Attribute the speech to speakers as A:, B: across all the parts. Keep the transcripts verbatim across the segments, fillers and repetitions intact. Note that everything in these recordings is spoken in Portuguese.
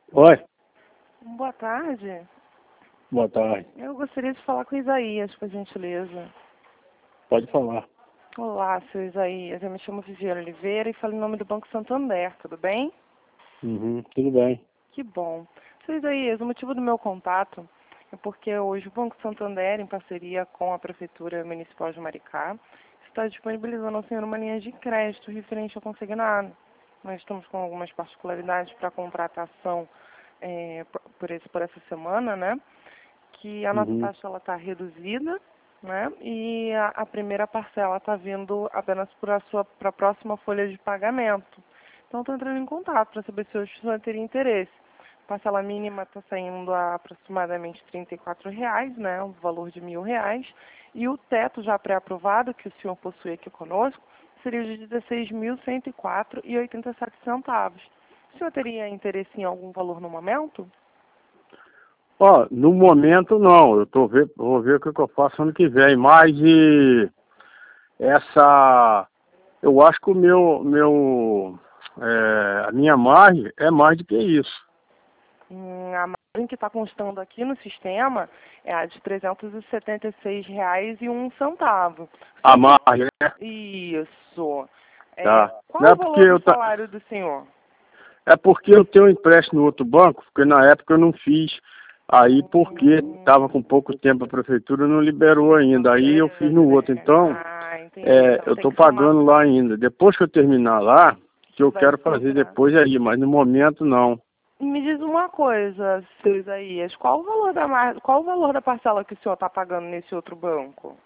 A: Oi,
B: Boa tarde.
A: boa tarde.
B: Eu gostaria de falar com o Isaías, por gentileza.
A: Pode falar.
B: Olá, seu Isaías. Eu me chamo Viviane Oliveira e falo em nome do Banco Santander, tudo bem?
A: Uhum, tudo bem.
B: Que bom. Seu Isaías, o motivo do meu contato é porque hoje o Banco Santander, em parceria com a Prefeitura Municipal de Maricá, está disponibilizando ao senhor uma linha de crédito referente ao consignado. Nós estamos com algumas particularidades para a contratação é, por, por esse, por essa semana, né? Que a nossa
A: Uhum.
B: taxa está reduzida, né? E a, a primeira parcela está vindo apenas para a sua para a próxima folha de pagamento. Então, estou entrando em contato para saber se o senhor teria interesse. A parcela mínima está saindo a aproximadamente trinta e quatro reais, né? Um valor de mil reais. E o teto já pré-aprovado que o senhor possui aqui conosco seria de dezesseis mil cento e quatro reais e oitenta e sete centavos. O senhor teria interesse em algum valor no momento?
A: Ó, no momento não. Eu tô ver, vou ver o que que eu faço ano que vem. Mas e essa, eu acho que o meu, meu, é, a minha margem é mais do que isso.
B: Hum, a margem que está constando aqui no sistema é a de trezentos e setenta e seis reais e um centavo. O
A: A
B: senhor tem...
A: margem, né?
B: Isso. É,
A: Tá.
B: qual
A: Não
B: o
A: é porque
B: valor do
A: eu tá,
B: salário do senhor?
A: é porque eu tenho um empréstimo no outro banco, porque na época eu não fiz. Aí porque estava
B: Hum,
A: com pouco tempo a prefeitura não liberou ainda. Aí eu fiz
B: liberou,
A: no outro.
B: né?
A: Então
B: Ah, entendi.
A: É,
B: Então
A: eu
B: tem
A: estou
B: que somar
A: pagando lá ainda. Depois que eu terminar lá, que
B: que
A: eu
B: vai
A: quero fazer
B: sobrar.
A: depois aí, mas no momento não.
B: Me diz uma coisa, seu Isaías, qual o valor da mar... qual o valor da parcela que o senhor está pagando nesse outro banco?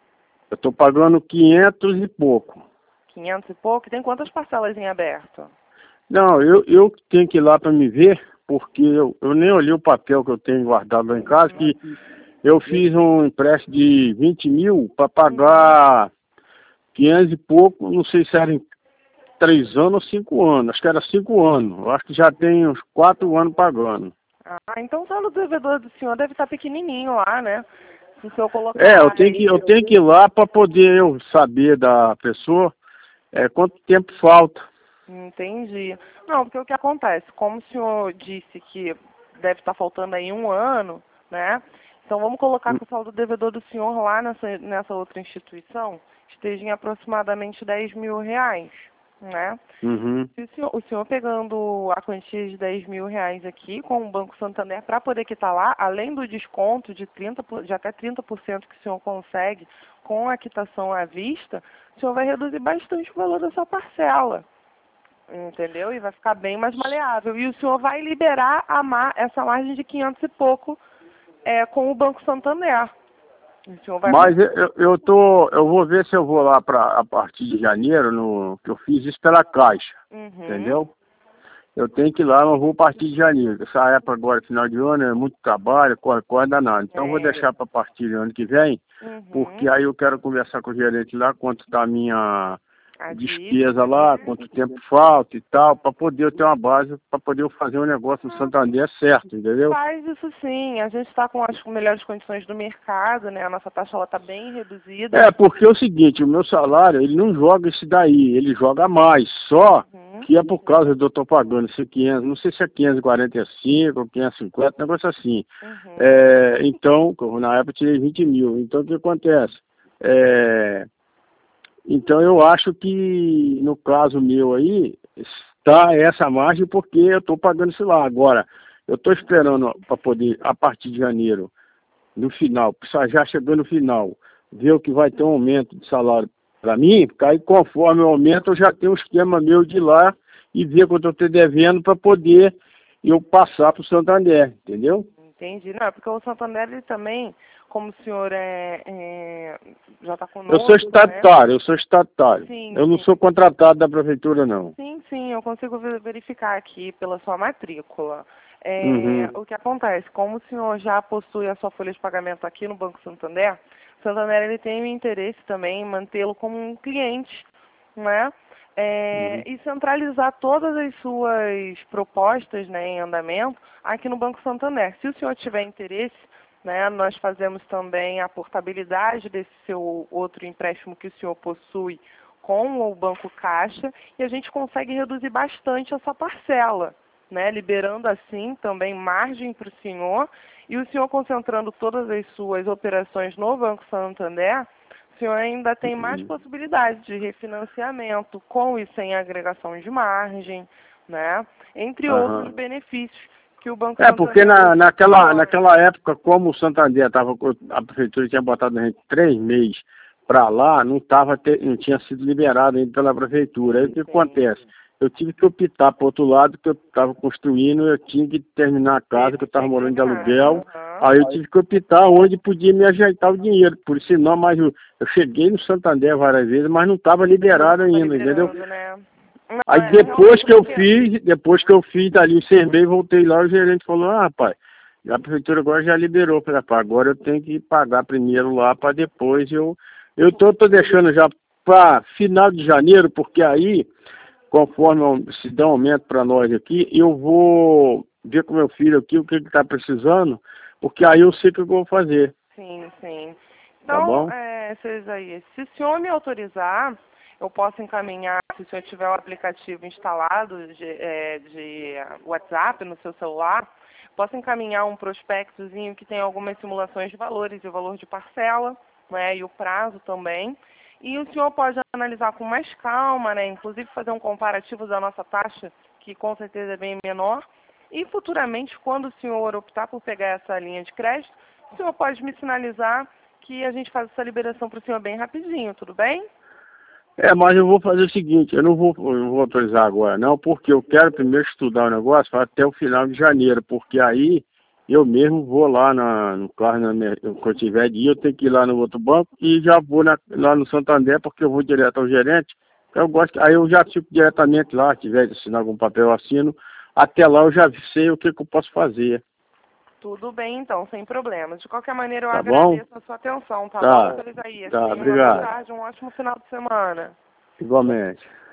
A: Eu estou pagando quinhentos e pouco.
B: Quinhentos e pouco? Tem quantas parcelas em aberto?
A: Não, eu, eu tenho que ir lá para me ver, porque eu, eu nem olhei o papel que eu tenho guardado lá em casa, que eu fiz um empréstimo de vinte mil para
B: Uhum.
A: pagar quinhentos e pouco, não sei se era em três anos ou cinco anos, acho que era cinco anos. Eu acho que já tem uns quatro anos pagando.
B: Ah, então o saldo devedor do senhor deve estar pequenininho lá, né? Se o senhor colocar
A: É, eu
B: lá
A: tenho que, eu
B: aí.
A: tenho que ir lá para poder eu saber da pessoa é, quanto tempo falta.
B: Entendi. Não, porque o que acontece? Como o senhor disse que deve estar faltando aí um ano, né? Então vamos colocar que o saldo devedor do senhor lá nessa, nessa outra instituição esteja em aproximadamente dez mil reais, né?
A: Uhum.
B: Se o senhor, o senhor pegando a quantia de dez mil reais aqui com o Banco Santander para poder quitar lá, além do desconto de, trinta, por- de até trinta por cento que o senhor consegue com a quitação à vista, o senhor vai reduzir bastante o valor da sua parcela, entendeu? E vai ficar bem mais maleável. E o senhor vai liberar a mar, essa margem de quinhentos e pouco é, com o Banco Santander. O senhor vai
A: Mas
B: conseguir.
A: eu, eu eu tô, eu vou ver se eu vou lá para a partir de janeiro, no, que eu fiz isso pela Caixa,
B: Uhum,
A: entendeu? Eu tenho que ir lá, mas eu vou a partir de janeiro. Essa época agora, final de ano, é muito trabalho, corre, corre danado. Então eu vou
B: é,
A: deixar para partir do ano que vem, porque
B: uhum,
A: aí eu quero conversar com o gerente lá, quanto está a minha
B: a
A: despesa
B: dívida,
A: lá,
B: né?
A: quanto tempo falta e tal, para poder eu ter uma base, para poder eu fazer um negócio no Santander certo, entendeu?
B: Faz isso sim. A gente está com as melhores condições do mercado, né? A nossa taxa está bem reduzida.
A: É, porque é o seguinte, o meu salário, ele não joga esse daí, ele joga mais, só
B: Uhum,
A: que é por causa de eu estou pagando esse quinhentos, não sei se é quinhentos e quarenta e cinco ou quinhentos e cinquenta, negócio assim.
B: uhum.
A: É, então, na época eu tirei vinte mil, então o que acontece? É, então eu acho que no caso meu aí, está essa margem porque eu estou pagando isso lá. Agora, eu estou esperando para poder, a partir de janeiro, no final, já chegando no final, ver que vai ter um aumento de salário para mim, porque aí conforme o aumento eu já tenho um esquema meu de ir lá e ver quanto eu estou devendo para poder eu passar para o Santander, entendeu?
B: Entendi. Não, é porque o Santander ele também, como o senhor é, é- já está
A: Eu sou
B: conosco, né?
A: estatutário, eu sou estatutário.
B: Sim,
A: Eu não
B: sim.
A: sou contratado da prefeitura, não.
B: Sim, sim, eu consigo ve- verificar aqui pela sua matrícula. É,
A: Uhum,
B: o que acontece? Como o senhor já possui a sua folha de pagamento aqui no Banco Santander, o Santander ele tem o interesse também em mantê-lo como um cliente, né? É,
A: uhum.
B: e centralizar todas as suas propostas, né, em andamento aqui no Banco Santander. Se o senhor tiver interesse, né, nós fazemos também a portabilidade desse seu outro empréstimo que o senhor possui com o Banco Caixa e a gente consegue reduzir bastante essa parcela. né, liberando assim também margem para o senhor, e o senhor concentrando todas as suas operações no Banco Santander, o senhor ainda tem mais possibilidades de refinanciamento, com e sem agregação de margem, né, entre
A: Aham.
B: outros benefícios que o Banco
A: É, porque
B: Santander...
A: na, naquela, naquela época, como o Santander estava, a prefeitura tinha botado a gente três meses para lá, não, tava te, não tinha sido liberado ainda pela prefeitura. Aí o que acontece? Eu tive que optar para outro lado, que eu estava construindo, eu tinha que terminar a casa, que eu estava morando de aluguel. Aí eu tive que optar onde podia me ajeitar o dinheiro. Por sinal, mas eu, eu cheguei no Santander várias vezes, mas não estava liberado ainda, entendeu?
B: Né?
A: Aí depois que eu fiz, depois que eu fiz ali, encerrei, voltei lá, o gerente falou, ah, rapaz, a prefeitura agora já liberou. Eu falei, rapaz, agora eu tenho que pagar primeiro lá para depois eu... Eu tô, tô deixando já para final de janeiro, porque aí, conforme se dá um aumento para nós aqui, eu vou ver com meu filho aqui o que ele está precisando, porque aí eu sei o que eu vou fazer.
B: Sim, sim.
A: Tá
B: Então,
A: bom?
B: é, aí, se o senhor me autorizar, eu posso encaminhar, se o senhor tiver o aplicativo instalado de, é, de WhatsApp no seu celular, posso encaminhar um prospectozinho que tem algumas simulações de valores e o valor de parcela, né, e o prazo também. E o senhor pode analisar com mais calma, né, inclusive fazer um comparativo da nossa taxa, que com certeza é bem menor. E futuramente, quando o senhor optar por pegar essa linha de crédito, o senhor pode me sinalizar que a gente faz essa liberação para o senhor bem rapidinho, tudo bem?
A: É, mas eu vou fazer o seguinte, eu não vou, eu não vou autorizar agora não, porque eu quero primeiro estudar o negócio até o final de janeiro, porque aí eu mesmo vou lá na, no carro, na minha, quando eu tiver dia, eu tenho que ir lá no outro banco e já vou na, lá no Santander, porque eu vou direto ao gerente. Eu gosto, aí eu já fico diretamente lá, se tiver de assinar algum papel, eu assino. Até lá eu já sei o que, que eu posso fazer.
B: Tudo bem, então, sem problemas. De qualquer maneira, eu
A: Tá bom?
B: agradeço a sua atenção, tá,
A: Tá,
B: bom, seu Isaías?
A: tá,
B: Tenha uma boa
A: obrigado.
B: tarde, um ótimo final de semana.
A: Igualmente.